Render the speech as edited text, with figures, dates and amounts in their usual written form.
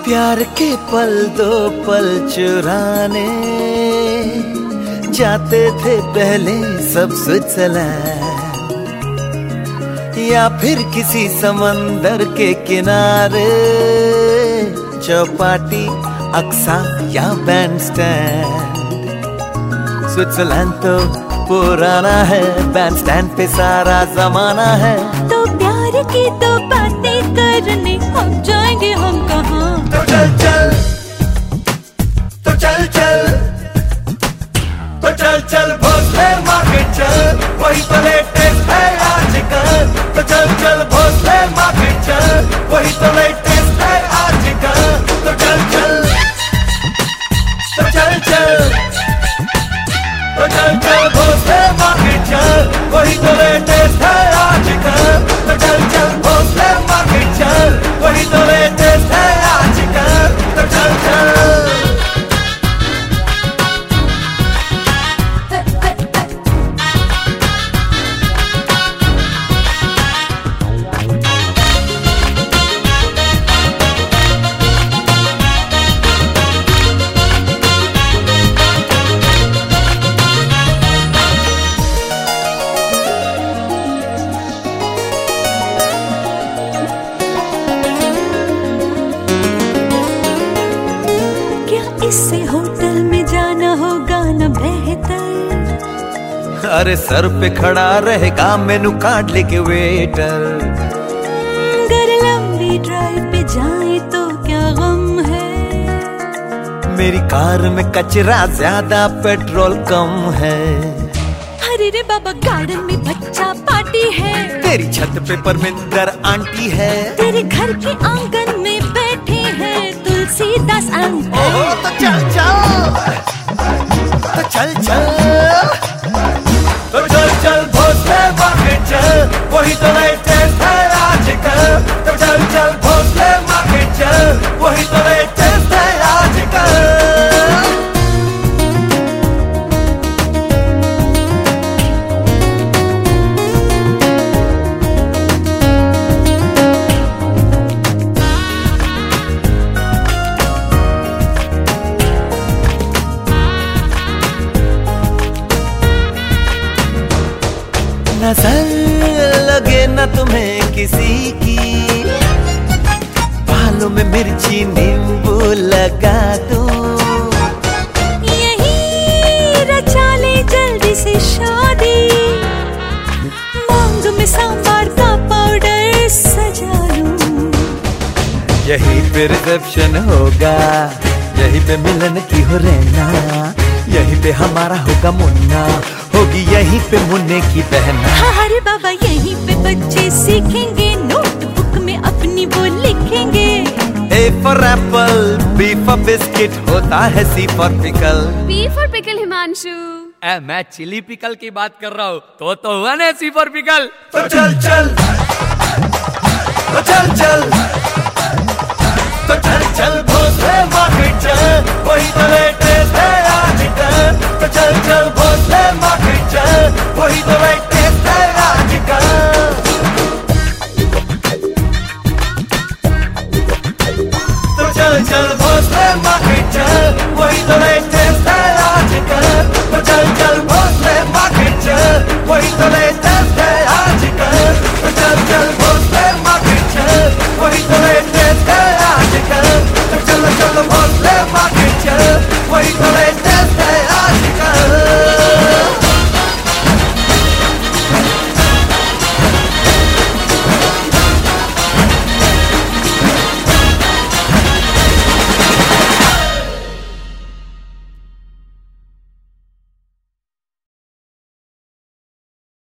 प्यार के पल दो पल चुराने जाते थे पहले सब स्विट्जरलैंड या फिर किसी समंदर के किनारे, चौपाटी अक्सा या बैंड स्टैंड। स्विट्जरलैंड तो पुराना है, बैंड स्टैंड पे सारा जमाना है। तो प्यार की तो बातें करने हम जाएंगे हम कहाँ। तो चल चल, तो चल चल, तो चल चल भोसले मार्केट चल, वही तो लेटेस्ट है आजकल। तो चल चल भोसले मार्केट चल, वही तो लेटेस्ट है आजकल। तो चल चल, तो चल चल, तो चल चल भोसले मार्केट चल, वही तो लेटेस्ट है आजकल। तो चल चल भोसले मार्केट चल, वही तो लेटेस्ट है आजकल। तो चल चल। इससे होटल में जाना होगा न बेहतर। अरे सर पे खड़ा रहेगा मेनू कार्ड लेके वेटर। अगर लंबी ड्राइव पे जाए तो क्या गम है। मेरी कार में कचरा ज्यादा पेट्रोल कम है। अरे रे बाबा गार्डन में बच्चा पार्टी है। तेरी छत पे परमिंदर आंटी है। तेरे घर के आंगन में बैठे हैं तुलसीदास अंकल। ओहो तो चल चल, तो चल चल, तो चल चल भोसले मार्केट चल, वही तो लेटेस्ट है आजकल। तो चल चल भोसले मार्केट चल, वही तो लेटेस्ट है आजकल। नजर लगे न तुम्हें किसी की, बालों में मिर्ची नींबू लगा दूं। यही रचा ले जल्दी से शादी, मांग में सांभर का पाउडर सजा लूं। यही पे रिसेप्शन होगा, यही पे मिलन की हो रहना, यही पे हमारा होगा मुन्ना, होगी यहीं पे मुन्ने की बहना। अरे बाबा यहीं पे बच्चे सीखेंगे, नोटबुक में अपनी वो लिखेंगे। A for apple, B for biscuit, होता है C for pickle। P for pickle Himanshu. मैं चिली पिकल की बात कर रहा हूँ, तो हुआ ना C for pickle। तो चल चल, तो चल चल, तो चल चल भोसले मार्केट चल, वही तो लेटेस्ट है आजकल। तो चल चल भोसले मार्केट चल, वही तो